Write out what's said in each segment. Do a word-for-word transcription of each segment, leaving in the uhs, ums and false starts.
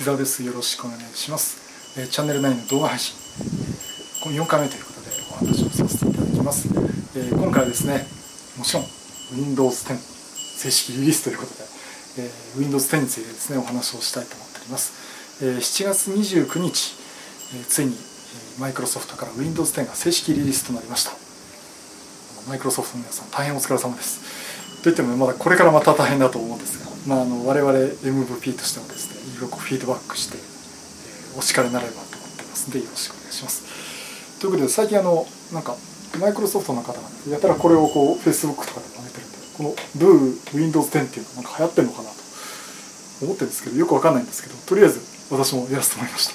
沢です。よろしくお願いします。えー、チャンネルナインの動画配信、このよんかいめということでお話をさせていただきます。えー、今回はですね、もちろん ウィンドウズテン 正式リリースということで、えー、ウィンドウズテン についてですね、お話をしたいと思っております。えー、しちがつにじゅうくにち、えー、ついにマイクロソフトから ウィンドウズテン が正式リリースとなりました。マイクロソフトの皆さん、大変お疲れ様です。といってもまだこれからまた大変だと思うんですが、まあ、あの我々 エムブイピー としてもですね、いろいろフィードバックして、えー、お力になれればと思ってますので、よろしくお願いします。ということで、最近あのなんかマイクロソフトの方が、ね、やたらこれをこう Facebook とかでも上げてるんで、この ドゥー ウィンドウズテン っていうのがなんか流行ってるのかなと思ってるんですけど、よくわかんないんですけど、とりあえず私もやらせてもらいました。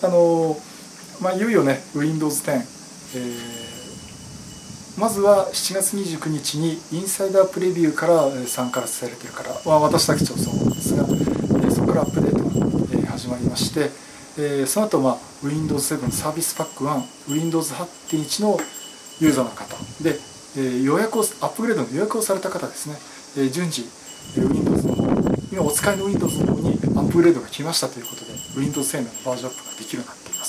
あのまあ、いよいよね ウィンドウズテン、えーまずはしちがつにじゅうくにちにインサイダープレビューから参加されているから、まあ、私だけちょっとそうなんですが、そこからアップデートが始まりまして、その後、まあ ウィンドウズセブン サービスパックワン、ウィンドウズはちてんいち のユーザーの方で、予約をアップグレードの予約をされた方ですね、順次 Windows の方、今お使いの Windows の方にアップグレードが来ましたということで、ウィンドウズテン のバージョンアップができるようになっています。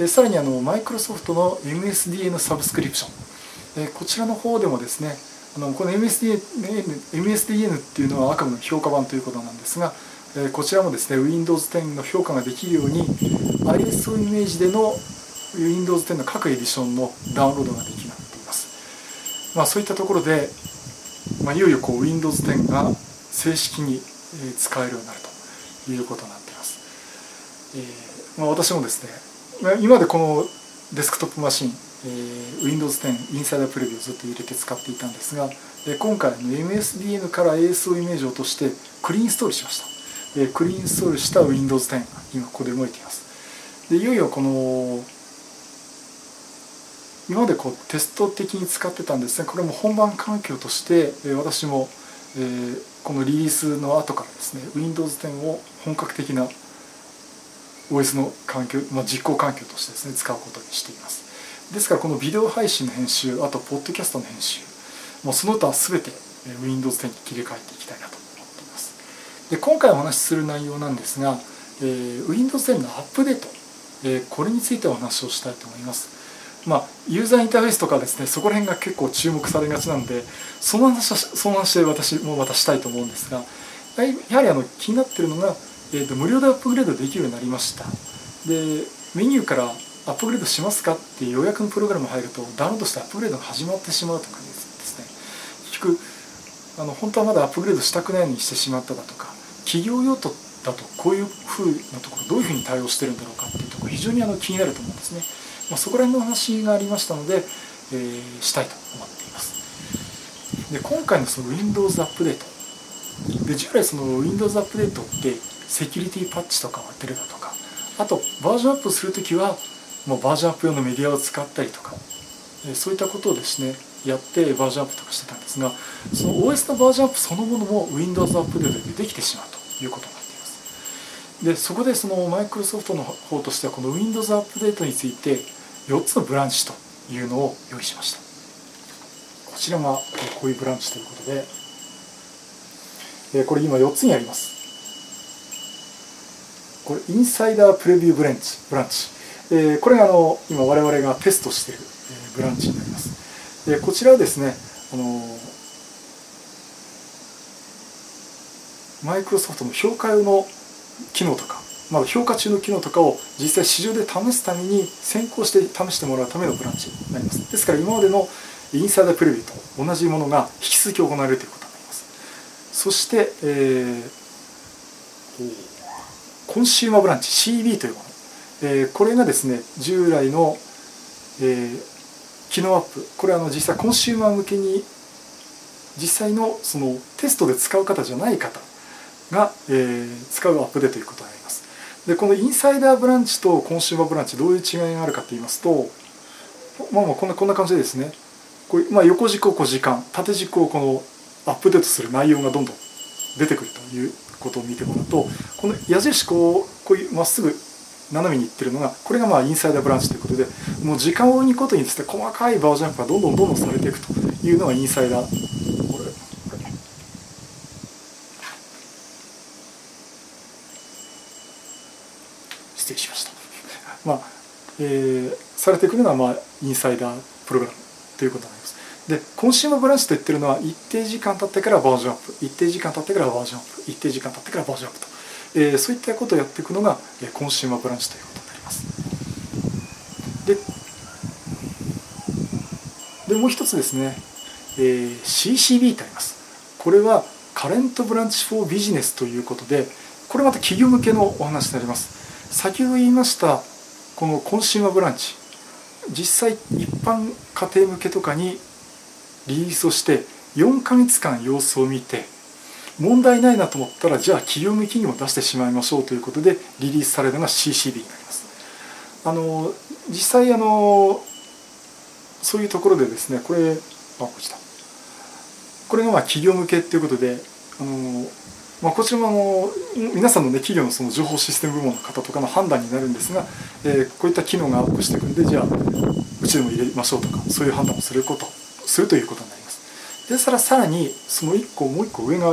さらにあのマイクロソフトの エムエスディーエヌ サブスクリプション、こちらの方でもですね、あのこの エムエスディーエヌ っていうのはあくまで評価版ということなんですが、こちらもですね ウィンドウズテン の評価ができるように アイエスオー イメージでの ウィンドウズテン の各エディションのダウンロードができるようになっています。まあ、そういったところで、まあ、いよいよこう ウィンドウズテン が正式に使えるようになるということになっています。えーまあ、私もですね、今までこのデスクトップマシンえー、ウィンドウズテン インサイダープレビューをずっと入れて使っていたんですが、えー、今回の エムエスディーエヌ から エーエスオー イメージを落としてクリーンインストールしました。えー、クリーンインストールした ウィンドウズテン が今ここで動いています。でいよいよこの今までこうテスト的に使ってたんですが、これも本番環境として、えー、私も、えー、このリリースの後からですね ウィンドウズテン を本格的な オーエス の環境、まあ、実行環境としてですね使うことにしています。ですからこのビデオ配信の編集、あとポッドキャストの編集、もうその他は全て ウィンドウズテン に切り替えていきたいなと思っています。で今回お話しする内容なんですが、えー、ウィンドウズテン のアップデート、えー、これについてお話をしたいと思います。まあ、ユーザーインターフェースとかですね、そこら辺が結構注目されがちなので、その話はその話で私もまたしたいと思うんですが、やはりあの気になっているのが、えーと、無料でアップグレードできるようになりました。でメニューからアップグレードしますかっていう予約のプログラム入るとダウンロードしてアップグレードが始まってしまうとかですね、結局あの本当はまだアップグレードしたくないようにしてしまっただとか、企業用途だとこういう風なところどういうふうに対応してるんだろうかっていうところ非常にあの気になると思うんですね。まあ、そこら辺の話がありましたので、えー、したいと思っています。で今回のその Windows アップデートで、従来その Windows アップデートってセキュリティパッチとかを当てるだとか、あとバージョンアップするときはもうバージョンアップ用のメディアを使ったりとか、そういったことをですねやってバージョンアップとかしてたんですが、その オーエス のバージョンアップそのものも Windows アップデートでできてしまうということになっています。でそこでそのマイクロソフトの方としてはこの Windows アップデートについてよっつのブランチというのを用意しました。こちらがこういうブランチということで、これ今よっつにあります。これインサイダープレビューブランチブランチえー、これがあの今我々がテストしている、えー、ブランチになります。でこちらはですね、あのマイクロソフトの評価用の機能とか、まだ評価中の機能とかを実際市場で試すために先行して試してもらうためのブランチになります。ですから今までのインサイダープレビューと同じものが引き続き行われるということになります。そして、えー、コンシューマーブランチ シービー というもの、えー、これがですね従来の、えー、機能アップ、これはあの実際コンシューマー向けに実際のそのテストで使う方じゃない方が、えー、使うアップデートということになります。でこのインサイダーブランチとコンシューマーブランチどういう違いがあるかと言いますと、まあまあこんなこんな感じでですね、これ、まあ、横軸をこう時間、縦軸をこのアップデートする内容がどんどん出てくるということを見てもらうと、この矢印こうこういうまっすぐ斜めにいってるのが、これがまあインサイダーブランチということで、もう時間を追うことにですね細かいバージョンアップがどんどんどんどんされていくというのがインサイダー。これまあえー、されてくるのは、まあ、インサイダープログラムということになります。で、コンシューマーブランチと言ってるのは、一定時間経ってからバージョンアップ、一定時間経ってからバージョンアップ、一定時間経ってからバージョンアップと、えー、そういったことをやっていくのが、えー、コンシューマーブランチということになります。で、でもう一つですね、えー、シーシービー とあります。これはカレントブランチフォービジネスということで、これまた企業向けのお話になります。先ほど言いましたこのコンシューマーブランチ、実際一般家庭向けとかにリリースをしてよんかげつかん様子を見て、問題ないなと思ったら、じゃあ企業向けにも出してしまいましょうということでリリースされるのが シーシービー になります。あの実際あのそういうところでですね、これあこっちだこれがまあ企業向けということで、あのまあ、こちらもあの皆さんの、ね、企業のその情報システム部門の方とかの判断になるんですが、えー、こういった機能がアップしていくんで、じゃあうちでも入れましょうとか、そういう判断をすることするということになります。でさらさらにそのいっこもういっこ上が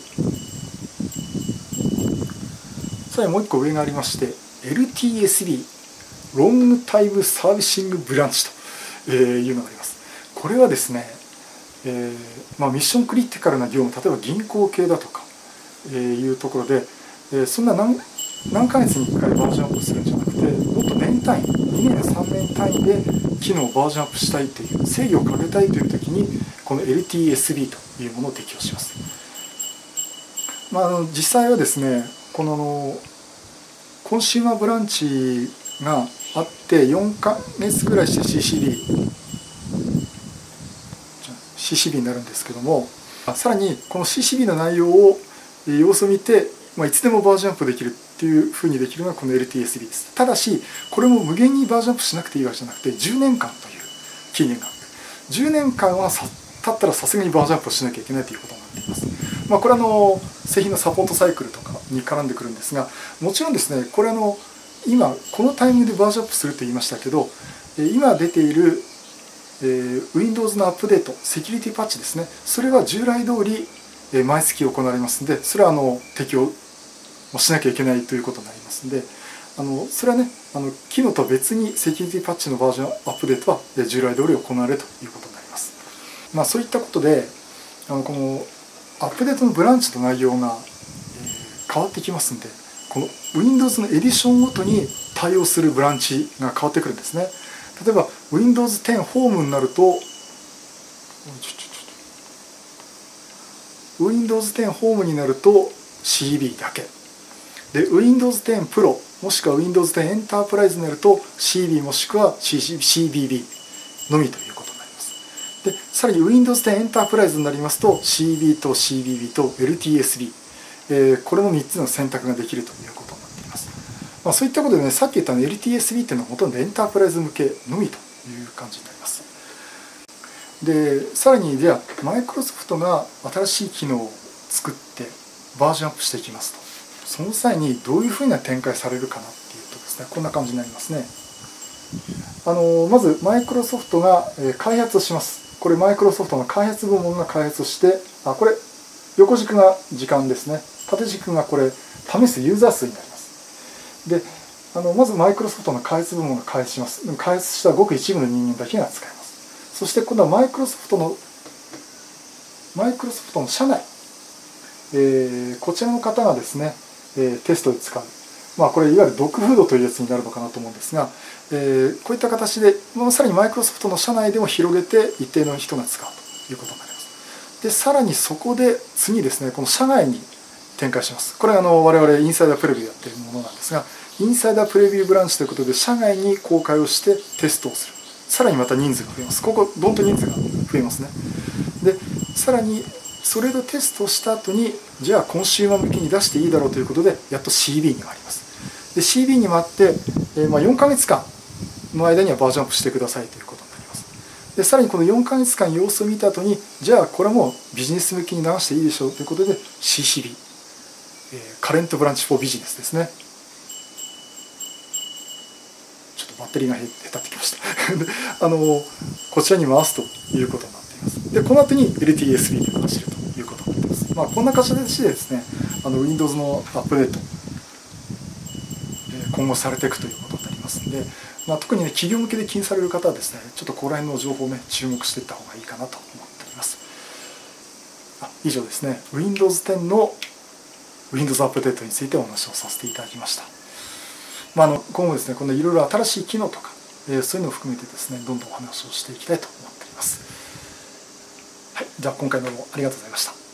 さらにもういっこ上がありまして、 エルティーエスビー ロングタイムサービシングブランチというのがあります。これはですね、えーまあ、ミッションクリティカルな業務、例えば銀行系だとか、えー、いうところで、えー、そんな 何, 何ヶ月にいっかいバージョンアップするんじゃなくて、もっと年単位、にねんさんねん単位で機能をバージョンアップしたいという、制御をかけたいという時にこの エルティーエスビー というものを適用します。まあ、あの実際はですね、このコンシューマーブランチがあってよんかげつぐらいして シーシービーシーシービー になるんですけども、さらにこの シーシービー の内容を様子を見て、まあ、いつでもバージョンアップできるっていうふうにできるのがこの エルティーエスビー です。ただしこれも無限にバージョンアップしなくていいわけじゃなくて、じゅうねんかんという期限があって、じゅうねんかんは経ったらさすがにバージョンアップをしなきゃいけないということになっています。まあ、これはあの製品のサポートサイクルとかに絡んでくるんですが、もちろんですね、これあの今このタイミングでバージョンアップすると言いましたけど、今出ているえー、Windows のアップデート、セキュリティパッチですね、それは従来通り、えー、毎月行われますので、それはあの適用をしなきゃいけないということになりますので、あのそれはね、あの機能とは別にセキュリティパッチのバージョンアップデートは従来通り行われるということになります。まあ、そういったことで、あのこのアップデートのブランチの内容が、えー、変わってきますので、この Windows のエディションごとに対応するブランチが変わってくるんですね。例えば ウィンドウズテン ホームになると ウィンドウズテン ホームになると シービー だけで、 ウィンドウズテン プロ もしくは ウィンドウズテン エンタープライズになると シービー もしくは シービービー のみということになります。でさらに ウィンドウズテン エンタープライズになりますと シービー と シービービー と エルティーエスビー、えー、これもみっつの選択ができるということになっています。まあ、そういったことでね、さっき言った エルティーエスビー っていうのはほとんどエンタープライズ向けのみという感じになります。でさらにじゃあマイクロソフトが新しい機能を作ってバージョンアップしていきますと、その際にどういうふうな展開されるかなっていうとですね、こんな感じになりますね。あのまずマイクロソフトが開発をします。これマイクロソフトの開発部門が開発をして、あこれ横軸が時間ですね、縦軸がこれ試すユーザー数になります。であのまずマイクロソフトの開発部門が開発します。開発したごく一部の人間だけが使えます。そして今度はマイクロソフトのマイクロソフトの社内、えー、こちらの方がですね、えー、テストで使う、まあ、これいわゆるドッグフードというやつになるのかなと思うんですが、えー、こういった形で、まあ、さらにマイクロソフトの社内でも広げて一定の人が使うということになります。でさらにそこで次ですね、この社外に展開します。これはあの我々インサイダープレビューやっているものなんですが、インサイダープレビューブランチということで社外に公開をしてテストをする。さらにまた人数が増えます。ここどんと人数が増えますね。でさらにそれでテストをした後に、じゃあコンシューマー向けに出していいだろうということでやっと シービー に回ります。で シービー に回って、えー、まあよんかげつかんの間にはバージョンアップしてくださいということになります。でさらにこのよんかげつかん様子を見た後に、じゃあこれもビジネス向けに流していいでしょうということで シーシービー、えー、カレントブランチフォービジネスですね。バッテリーが減ってきましたあのこちらに回すということになっています。でこの後に エルティーエスビー で走るということになっています。まあ、こんな形でですね、あの Windows のアップデート今後されていくということになります。 ますんで、まあ、特にね企業向けで気にされる方はですね、ちょっとここら辺の情報をね注目していった方がいいかなと思っております。あ以上ですね、 ウィンドウズテン の Windows アップデートについてお話をさせていただきました。まあ、あの今後ですね、このいろいろ新しい機能とか、えー、そういうのを含めてですね、どんどんお話をしていきたいと思っております。はい、じゃあ今回どうもありがとうございました。